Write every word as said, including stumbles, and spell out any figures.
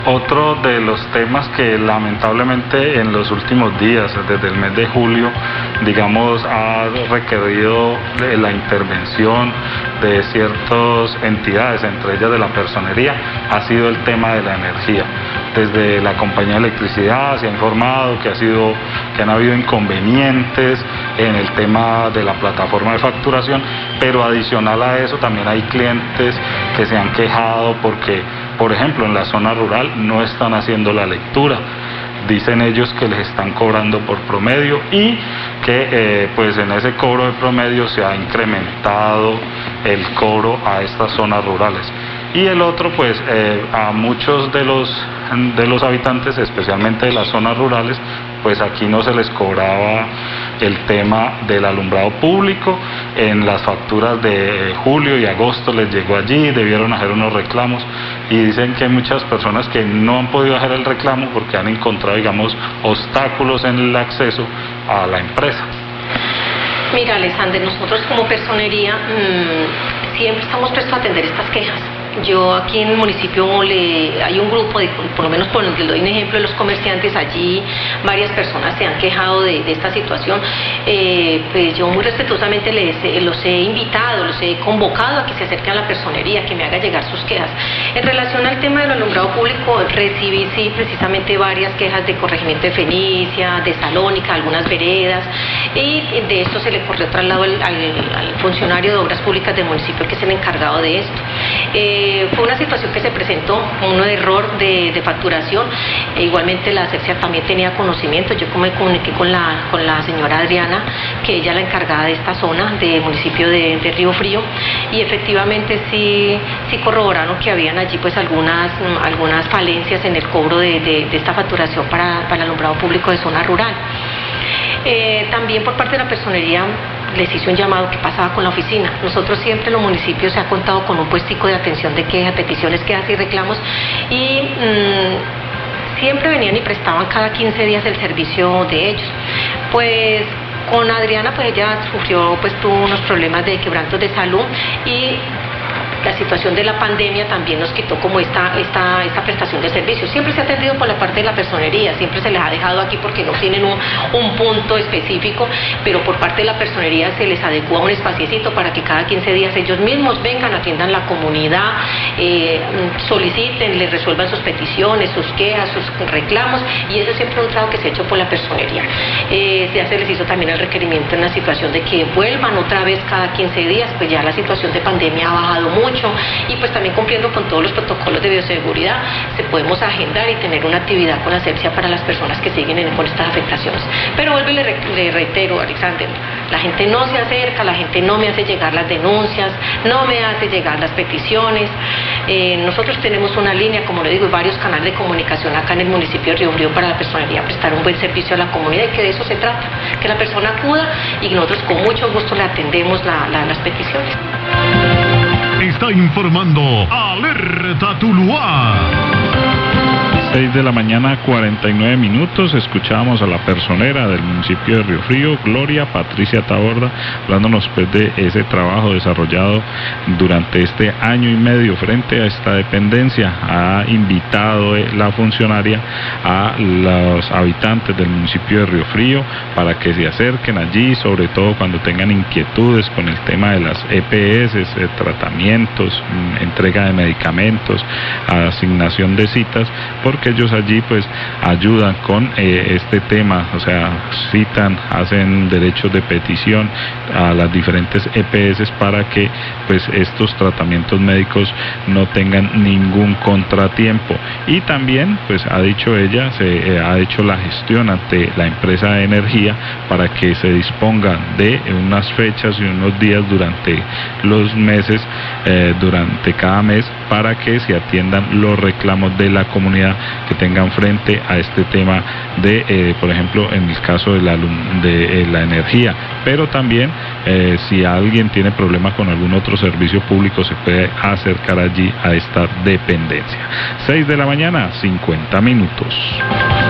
Otro de los temas que lamentablemente en los últimos días, desde el mes de julio, digamos, ha requerido la intervención de ciertas entidades, entre ellas de la personería, ha sido el tema de la energía. Desde la compañía de electricidad se ha informado que, ha sido, que han habido inconvenientes en el tema de la plataforma de facturación, pero adicional a eso también hay clientes que se han quejado porque, por ejemplo, en la zona rural no están haciendo la lectura. Dicen ellos que les están cobrando por promedio y que eh, pues en ese cobro de promedio se ha incrementado el cobro a estas zonas rurales. Y el otro, pues eh, a muchos de los, de los habitantes, especialmente de las zonas rurales, pues aquí no se les cobraba el tema del alumbrado público. En las facturas de julio y agosto les llegó allí, debieron hacer unos reclamos y dicen que hay muchas personas que no han podido hacer el reclamo porque han encontrado, digamos, obstáculos en el acceso a la empresa. Mira, Alexander, nosotros como personería mmm, siempre estamos prestos a atender estas quejas. Yo aquí en el municipio le, hay un grupo, de, por lo menos por el que doy un ejemplo de los comerciantes, allí varias personas se han quejado de, de esta situación. Eh, pues yo muy respetuosamente les, los he invitado, los he convocado a que se acerquen a la personería, que me haga llegar sus quejas. En relación al tema del alumbrado público, recibí sí precisamente varias quejas de corregimiento de Fenicia, de Salónica, algunas veredas, y de esto se le corrió traslado al, al, al funcionario de obras públicas del municipio, que es el encargado de esto. Eh, Fue una situación que se presentó, un error de, de facturación. E igualmente la ASEPSA también tenía conocimiento. Yo me comuniqué con la, con la señora Adriana, que ella es la encargada de esta zona del municipio de, de Río Frío, y efectivamente sí, sí corroboraron que habían allí pues algunas, algunas falencias en el cobro de, de, de esta facturación para, para el alumbrado público de zona rural. Eh, también por parte de la personería les hice un llamado que pasaba con la oficina. Nosotros siempre en los municipios se ha contado con un puestico de atención de quejas, peticiones, quejas y reclamos, y mmm, siempre venían y prestaban cada quince días el servicio de ellos. Pues con Adriana, pues ella sufrió, pues tuvo unos problemas de quebrantos de salud, y la situación de la pandemia también nos quitó como esta, esta, esta prestación de servicios. Siempre se ha atendido por la parte de la personería, siempre se les ha dejado aquí porque no tienen un, un punto específico, pero por parte de la personería se les adecua un espaciecito para que cada quince días ellos mismos vengan, atiendan la comunidad, eh, soliciten, les resuelvan sus peticiones, sus quejas, sus reclamos, y eso siempre es un trabajo que se ha hecho por la personería. Eh, ya se les hizo también el requerimiento en la situación de que vuelvan otra vez cada quince días, pues ya la situación de pandemia ha bajado mucho, y pues también cumpliendo con todos los protocolos de bioseguridad, se podemos agendar y tener una actividad con ASEPSA para las personas que siguen en, con estas afectaciones. Pero vuelvo y le, le reitero, Alexander, la gente no se acerca, la gente no me hace llegar las denuncias, no me hace llegar las peticiones. Eh, nosotros tenemos una línea, como le digo, y varios canales de comunicación acá en el municipio de Río Frío para la personería prestar un buen servicio a la comunidad, y que de eso se trata, que la persona acuda y nosotros con mucho gusto le atendemos la, la, las peticiones. Está informando Alerta Tuluá. seis de la mañana, cuarenta y nueve minutos. Escuchábamos a la personera del municipio de Río Frío, Gloria Patricia Taborda, hablándonos pues de ese trabajo desarrollado durante este año y medio frente a esta dependencia. Ha invitado la funcionaria a los habitantes del municipio de Río Frío para que se acerquen allí, sobre todo cuando tengan inquietudes con el tema de las E P S, eh, tratamientos, entrega de medicamentos, asignación de citas, porque que ellos allí pues ayudan con eh, este tema, o sea, citan, hacen derechos de petición a las diferentes E P S para que pues estos tratamientos médicos no tengan ningún contratiempo. Y también pues ha dicho ella, se eh, ha hecho la gestión ante la empresa de energía para que se dispongan de unas fechas y unos días durante los meses, eh, durante cada mes, para que se atiendan los reclamos de la comunidad que tengan frente a este tema de, eh, por ejemplo, en el caso de la, de, eh, la energía, pero también eh, si alguien tiene problemas con algún otro servicio público se puede acercar allí a esta dependencia. seis de la mañana, cincuenta minutos.